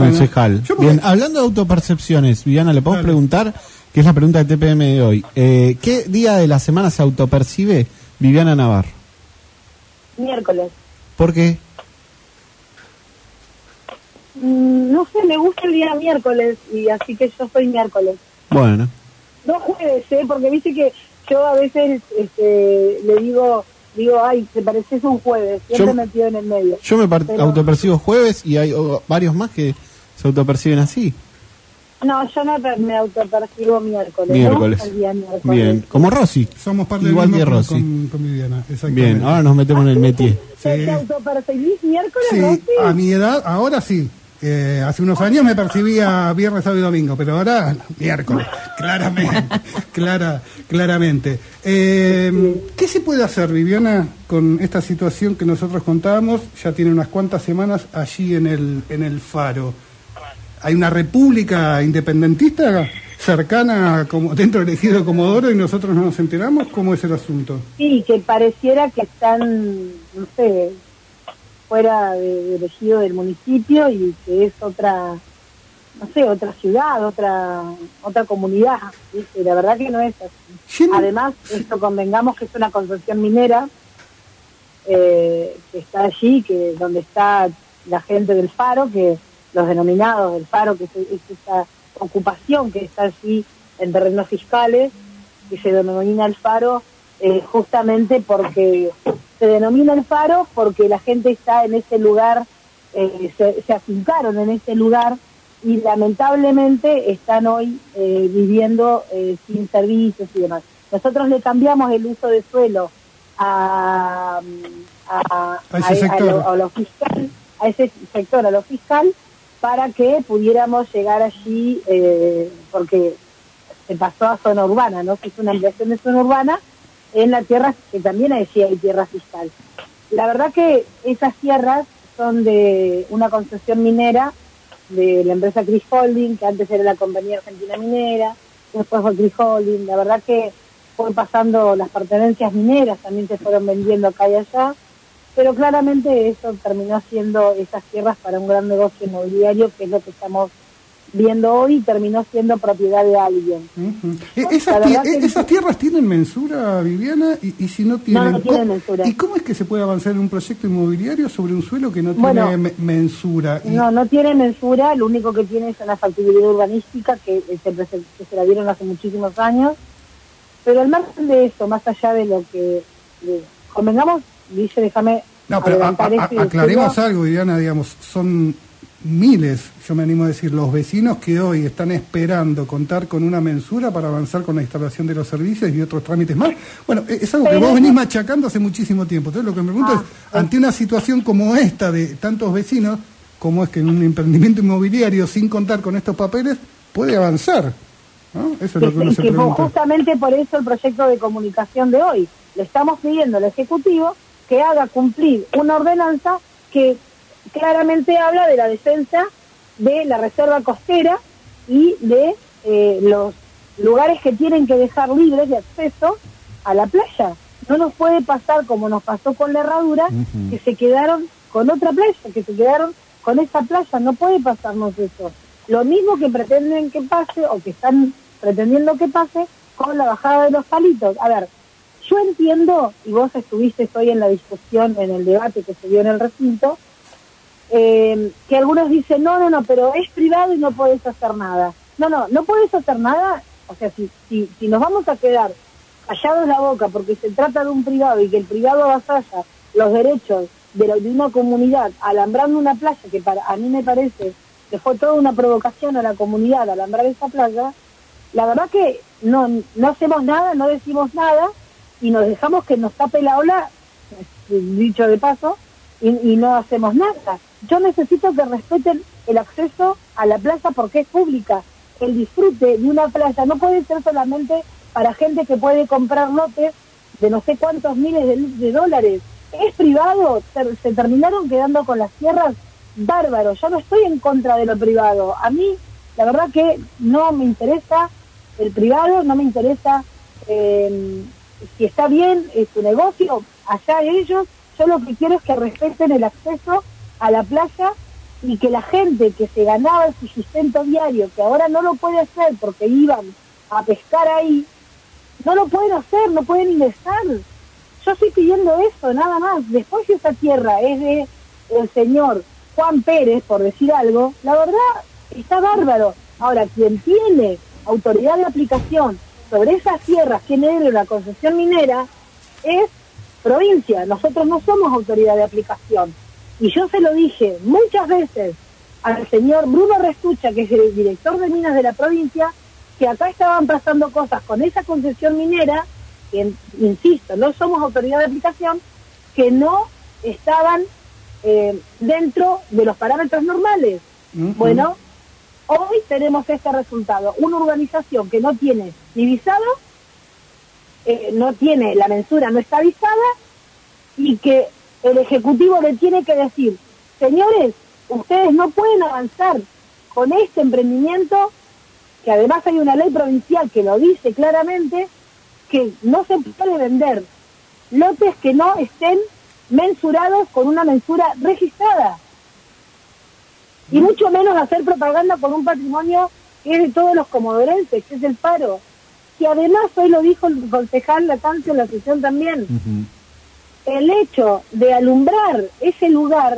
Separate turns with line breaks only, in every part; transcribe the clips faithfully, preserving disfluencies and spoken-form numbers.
concejal.
Bueno,
Bien, hablando de autopercepciones, Viviana, ¿le podemos
Dale.
preguntar, que es la pregunta de T P M de hoy, eh, ¿qué día de la semana se autopercibe Viviana Navarro?
Miércoles.
¿Por qué?
Mm, no sé, me gusta el día miércoles, y así que yo soy miércoles.
Bueno.
No jueves, ¿eh? Porque viste que yo a veces este, le digo, digo, ay, te pareces un jueves, siempre
Yo-
metido en el medio.
Yo me par-
Pero-
autopercibo jueves y hay oh, varios más que se autoperciben así.
No, yo no per- me autopercibo miércoles.
Miércoles.
Me gusta el día miércoles.
Bien, como Rosy.
Somos parte
Igual
del
que
mismo
Rosy.
con, con Viviana, exactamente.
Bien, ahora nos metemos en el métier.
¿Te,
Sí.
te autopercibís miércoles,
Sí,
Rosy?
a mi edad, ahora sí. Eh, hace unos años me percibía viernes, sábado y domingo, pero ahora miércoles, claramente, clara, claramente. Eh, ¿Qué se puede hacer, Viviana, con esta situación que nosotros contábamos? Ya tiene unas cuantas semanas allí en el, en el Faro. ¿Hay una república independentista cercana como dentro del ejido de Comodoro y nosotros no nos enteramos? ¿Cómo es el asunto?
Sí, que pareciera que están, no sé, fuera de, del ejido del municipio y que es otra, no sé, otra ciudad, otra otra comunidad. ¿Viste? La verdad que no es así.
Lleno-
Además, esto convengamos que es una concesión minera eh, que está allí, que donde está la gente del Faro, que los denominados del Faro, que es, es esta ocupación que está allí en terrenos fiscales, que se denomina el Faro eh, justamente porque se denomina el Faro porque la gente está en ese lugar, eh, se, se afincaron en ese lugar y lamentablemente están hoy eh, viviendo eh, sin servicios y demás. Nosotros le cambiamos el uso de suelo a, a,
A ese sector.
a lo, a lo fiscal, a ese sector, a lo fiscal, para que pudiéramos llegar allí, eh, porque se pasó a zona urbana, ¿no? Que es una ampliación de zona urbana en la tierra, que también decía hay tierra fiscal. La verdad que esas tierras son de una concesión minera de la empresa Cris Holding, que antes era la compañía argentina minera, después fue Cris Holding. La verdad que fue pasando las pertenencias mineras, también se fueron vendiendo acá y allá, pero claramente eso terminó siendo esas tierras para un gran negocio inmobiliario, que es lo que estamos viendo hoy, y terminó siendo propiedad de alguien.
Uh-huh. Eh, esas,
La
ti-
verdad
eh,
que-
esas tierras tienen mensura, Viviana, y, y si no tienen,
no tienen
¿cómo-
mensura.
¿y cómo es que se puede avanzar en un proyecto inmobiliario sobre un suelo que no
Bueno,
tiene me- mensura? Y-
No, no tiene mensura, lo único que tiene es una factibilidad urbanística que, eh, se, prese- que se la dieron hace muchísimos años, pero al margen de eso, más allá de lo que de- convengamos, dice, déjame
No, pero a-
adelantar
a-
esto y
a- aclaremos
decirlo.
algo, Viviana, digamos, son miles, yo me animo a decir, los vecinos que hoy están esperando contar con una mensura para avanzar con la instalación de los servicios y otros trámites más. Bueno, eh, es algo que
Pero-
vos venís machacando hace muchísimo tiempo. Entonces lo que me pregunto
Ah,
es, ante una situación como esta de tantos vecinos, ¿cómo es que en un emprendimiento inmobiliario sin contar con estos papeles puede avanzar? ¿No? Eso es lo que uno
que,
se
que
pregunta.
justamente por eso el proyecto de comunicación de hoy. Le estamos pidiendo al Ejecutivo que haga cumplir una ordenanza que claramente habla de la defensa de la reserva costera y de eh, los lugares que tienen que dejar libres de acceso a la playa. No nos puede pasar como nos pasó con la Herradura,
Ujú.
que se quedaron con otra playa, que se quedaron con esa playa. No puede pasarnos eso. Lo mismo que pretenden que pase, o que están pretendiendo que pase, con la bajada de los palitos. A ver, yo entiendo, y vos estuviste hoy en la discusión, en el debate que se dio en el recinto, eh, que algunos dicen, no, no, no, pero es privado y no podés hacer nada. No, no, no podés hacer nada. O sea, si, si, si nos vamos a quedar callados la boca porque se trata de un privado y que el privado avasalla los derechos de, la, de una comunidad alambrando una playa, que para a mí me parece que fue toda una provocación a la comunidad alambrar esa playa, la verdad que no, no hacemos nada, no decimos nada y nos dejamos que nos tape la ola, dicho de paso, y, y no hacemos nada. Yo necesito que respeten el acceso a la playa porque es pública. El disfrute de una playa no puede ser solamente para gente que puede comprar lotes de no sé cuántos miles de, de dólares. Es privado, se, se terminaron quedando con las tierras, bárbaro. Yo no estoy en contra de lo privado. A mí, la verdad que no me interesa el privado, no me interesa eh, si está bien es su negocio, allá ellos. Yo lo que quiero es que respeten el acceso a la playa y que la gente que se ganaba el sustento diario, que ahora no lo puede hacer porque iban a pescar ahí, no lo pueden hacer, no pueden ingresar. Yo estoy pidiendo eso, nada más. Después, si esa tierra es de el señor Juan Pérez, por decir algo, la verdad está bárbaro. Ahora, quien tiene autoridad de aplicación sobre esas tierras que genera la concesión minera es provincia. Nosotros no somos autoridad de aplicación. Y yo se lo dije muchas veces al señor Bruno Restucha, que es el director de minas de la provincia, que acá estaban pasando cosas con esa concesión minera, que, insisto, no somos autoridad de aplicación, que no estaban eh, dentro de los parámetros normales. Uh-huh. Bueno, hoy tenemos este resultado, una urbanización que no tiene ni visado, eh, no tiene, la mensura no está visada, y que el Ejecutivo le tiene que decir, señores, ustedes no pueden avanzar con este emprendimiento, que además hay una ley provincial que lo dice claramente, que no se puede vender lotes que no estén mensurados con una mensura registrada. Y mucho menos hacer propaganda con un patrimonio que es de todos los comodorenses, que es el Faro. Que además, hoy lo dijo el concejal Latancio en la sesión también, uh-huh. El hecho de alumbrar ese lugar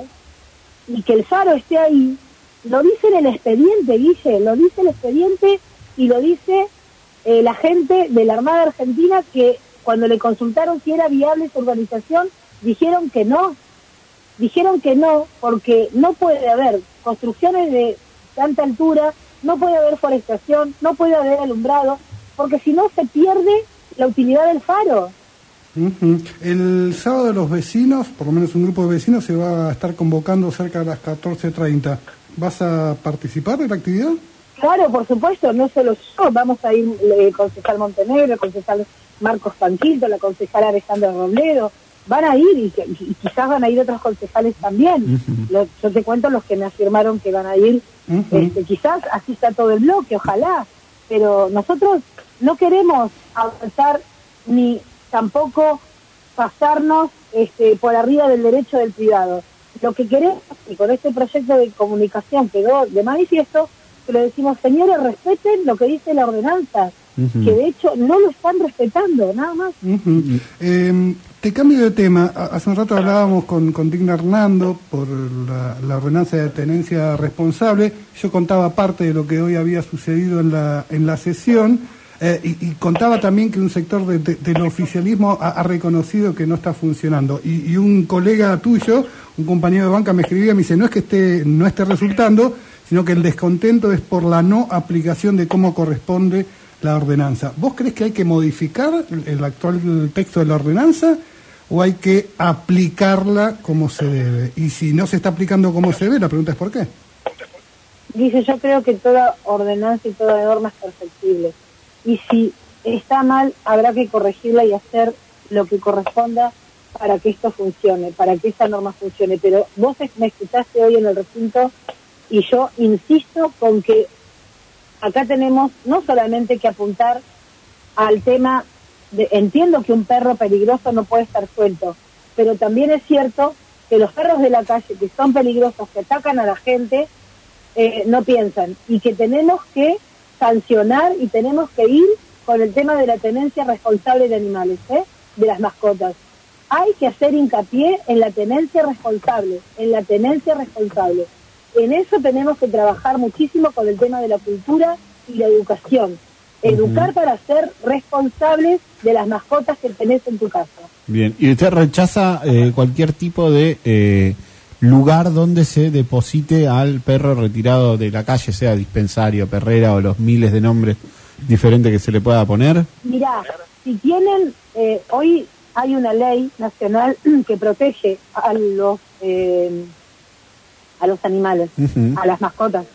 y que el Faro esté ahí, lo dice en el expediente, Guille, lo dice el expediente y lo dice eh, la gente de la Armada Argentina, que cuando le consultaron si era viable esa urbanización, dijeron que no, dijeron que no, porque no puede haber construcciones de tanta altura, no puede haber forestación, no puede haber alumbrado, porque si no se pierde la utilidad del Faro.
Uh-huh. El sábado los vecinos, por lo menos un grupo de vecinos, se va a estar convocando cerca de las catorce treinta. ¿Vas a participar de la actividad?
Claro, por supuesto, no solo yo, vamos a ir el concejal Montenegro, el concejal Marcos Panquito, la concejal Alejandra Robledo, van a ir y, y quizás van a ir otros concejales también. Uh-huh. Lo, yo te cuento los que me afirmaron que van a ir, uh-huh. este, quizás así está todo el bloque, ojalá, pero nosotros no queremos avanzar ni tampoco pasarnos este, por arriba del derecho del privado. Lo que queremos, y con este proyecto de comunicación quedó de manifiesto, que le decimos, señores, respeten lo que dice la ordenanza, uh-huh. que de hecho no lo están respetando, nada más.
Uh-huh. Eh, te cambio de tema. Hace un rato hablábamos con, con Digna Hernando por la, la ordenanza de tenencia responsable. Yo contaba parte de lo que hoy había sucedido en la, en la sesión. Eh, y, y contaba también que un sector de, de, del oficialismo ha, ha reconocido que no está funcionando. Y, y un colega tuyo, un compañero de banca, me escribía, me dice, no es que esté, no esté resultando, sino que el descontento es por la no aplicación de cómo corresponde la ordenanza. ¿Vos crees que hay que modificar el actual texto de la ordenanza o hay que aplicarla como se debe? Y si no se está aplicando como se debe, la pregunta es ¿por qué?
Dice, yo creo que toda ordenanza y toda norma es perfectible. Y si está mal, habrá que corregirla y hacer lo que corresponda para que esto funcione, para que esta norma funcione. Pero vos me escuchaste hoy en el recinto y yo insisto con que acá tenemos no solamente que apuntar al tema de, entiendo que un perro peligroso no puede estar suelto, pero también es cierto que los perros de la calle que son peligrosos, que atacan a la gente, eh, no piensan, y que tenemos que sancionar y tenemos que ir con el tema de la tenencia responsable de animales, ¿eh? de las mascotas. Hay que hacer hincapié en la tenencia responsable, en la tenencia responsable. En eso tenemos que trabajar muchísimo con el tema de la cultura y la educación. Educar uh-huh. para ser responsables de las mascotas que tenés en tu casa.
Bien, y usted rechaza eh, cualquier tipo de eh, lugar donde se deposite al perro retirado de la calle, sea dispensario, perrera o los miles de nombres diferentes que se le pueda poner.
Mirá, si tienen, eh, hoy hay una ley nacional que protege a los eh, a los animales, uh-huh. a las mascotas.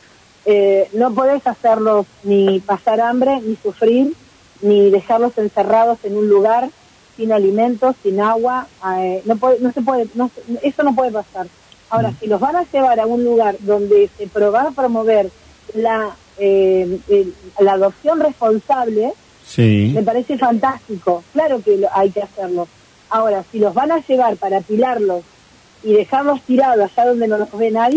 Eh, no podés hacerlos ni pasar hambre, ni sufrir, ni dejarlos encerrados en un lugar sin alimentos, sin agua, eh, no puede, no se puede, no, eso no puede pasar. Ahora, uh-huh. si los van a llevar a un lugar donde se va a promover la eh, el, la adopción responsable,
sí.
me parece fantástico. Claro que lo, hay que hacerlo. Ahora, si los van a llevar para apilarlos y dejarlos tirados allá donde no los ve nadie,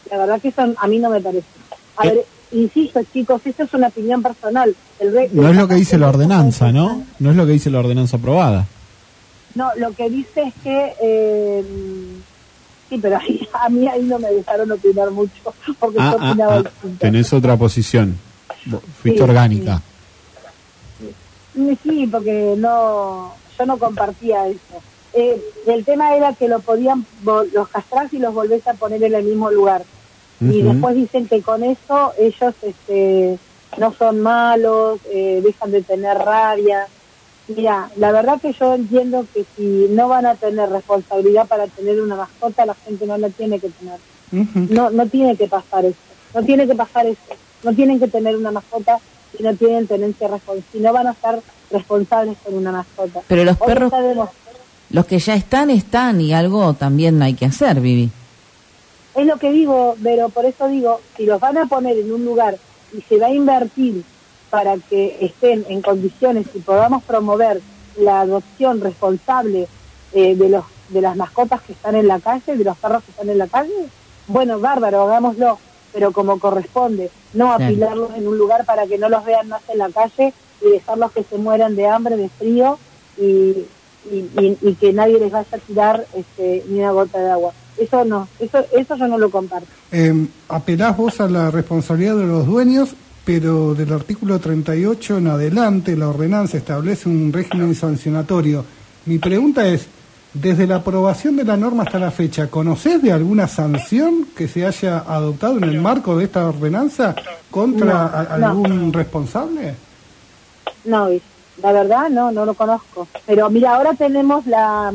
La verdad que eso a mí no me parece. A
Eh.
ver, insisto, chicos, esto es una opinión personal. El re-
No es lo que dice la
el-
ordenanza, ¿no? No es lo que dice la ordenanza aprobada.
No, lo que dice es que... Eh, sí, pero ahí, a mí ahí no me dejaron opinar mucho, porque
Ah,
yo
ah,
opinaba
ah,
distinto.
tenés otra posición. Vos Fuiste
Sí,
orgánica.
Sí, sí, porque no, yo no compartía eso. Eh, el tema era que lo podían, vo- los castrás y los volvés a poner en el mismo lugar. Y
Ujú.
después dicen que con eso ellos este, no son malos, eh, dejan de tener rabia. Mira, la verdad que yo entiendo que si no van a tener responsabilidad para tener una mascota, la gente no la tiene que tener.
Ujú.
No, no tiene que pasar eso. No tiene que pasar eso. No tienen que tener una mascota si no tienen tenencia responsable. Si no van a ser responsables con una mascota.
Pero los
Hoy
perros,
está demostrado.
los que ya están, están, y algo también hay que hacer, Vivi.
Es lo que digo, pero por eso digo, si los van a poner en un lugar y se va a invertir para que estén en condiciones y podamos promover la adopción responsable eh, de los de las mascotas que están en la calle, de los perros que están en la calle, bueno, bárbaro, hagámoslo, pero como corresponde, no
Claro.
apilarlos en un lugar para que no los vean más en la calle y dejarlos que se mueran de hambre, de frío y, y, y, y que nadie les vaya a tirar este, ni una gota de agua. Eso no, eso eso yo no lo comparto.
Eh, apelás vos a la responsabilidad de los dueños, pero del artículo treinta y ocho en adelante la ordenanza establece un régimen sancionatorio. Mi pregunta es, desde la aprobación de la norma hasta la fecha, ¿conocés de alguna sanción que se haya adoptado en el marco de esta ordenanza contra
No,
a-
no.
algún responsable?
No, y la verdad no, no lo conozco. Pero mira, ahora tenemos la...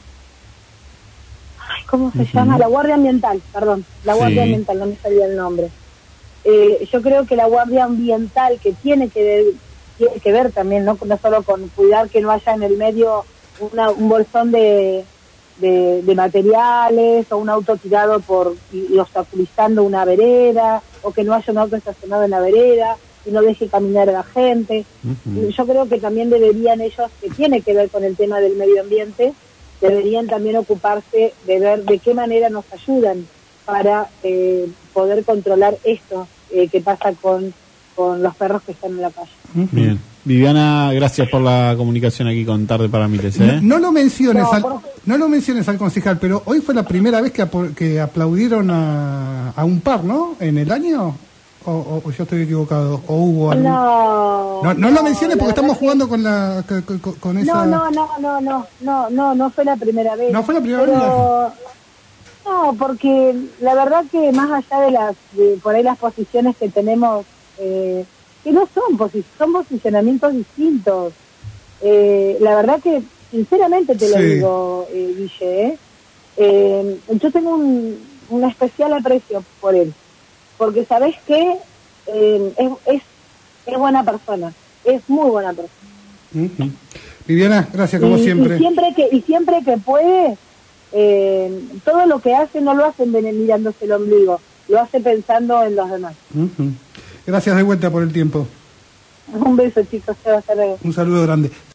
Ay, ¿cómo se
Ujú.
llama? La Guardia Ambiental, perdón. La
Sí.
Guardia Ambiental, no me salía el nombre. Eh, yo creo que la Guardia Ambiental, que tiene que ver, tiene que ver también, ¿no? No solo con cuidar que no haya en el medio una, un bolsón de, de, de materiales o un auto tirado por y, y obstaculizando una vereda, o que no haya un auto estacionado en la vereda y no deje caminar a la gente.
Ujú.
Yo creo que también deberían ellos, que tiene que ver con el tema del medio ambiente, deberían también ocuparse de ver de qué manera nos ayudan para eh, poder controlar esto eh, que pasa con, con los perros que están en la calle.
Ujú.
Bien. Viviana, gracias por la comunicación aquí con Tarde para Miles,
No,
¿eh?
no lo menciones
No,
al,
por-
no lo menciones al concejal, pero hoy fue la primera vez que, apo- que aplaudieron a, a un par, ¿no? ¿En el año? O, o- o yo estoy equivocado, o hubo algún...
No,
No, no lo menciones
la
porque estamos
verdad que-
jugando con la con, con- con esa...
No, no, no, no, no, no, no, no fue la primera vez.
¿No fue la primera
pero... No, porque la verdad que más allá de las, de por ahí las posiciones que tenemos, eh, que no son posi son posicionamientos distintos. Eh, la verdad que, sinceramente te lo
Sí.
digo, eh, Guille, ¿eh? Eh, yo tengo un, un especial aprecio por él, porque sabés que eh, es, es, es buena persona, es muy buena persona.
Ujú. Viviana, gracias como
y,
siempre.
y siempre que y siempre que puede, eh, todo lo que hace no lo hace ven- mirándose el ombligo, lo hace pensando en los demás.
Ujú. Gracias de vuelta por el tiempo.
Un beso, chicos, hasta luego.
Un saludo grande.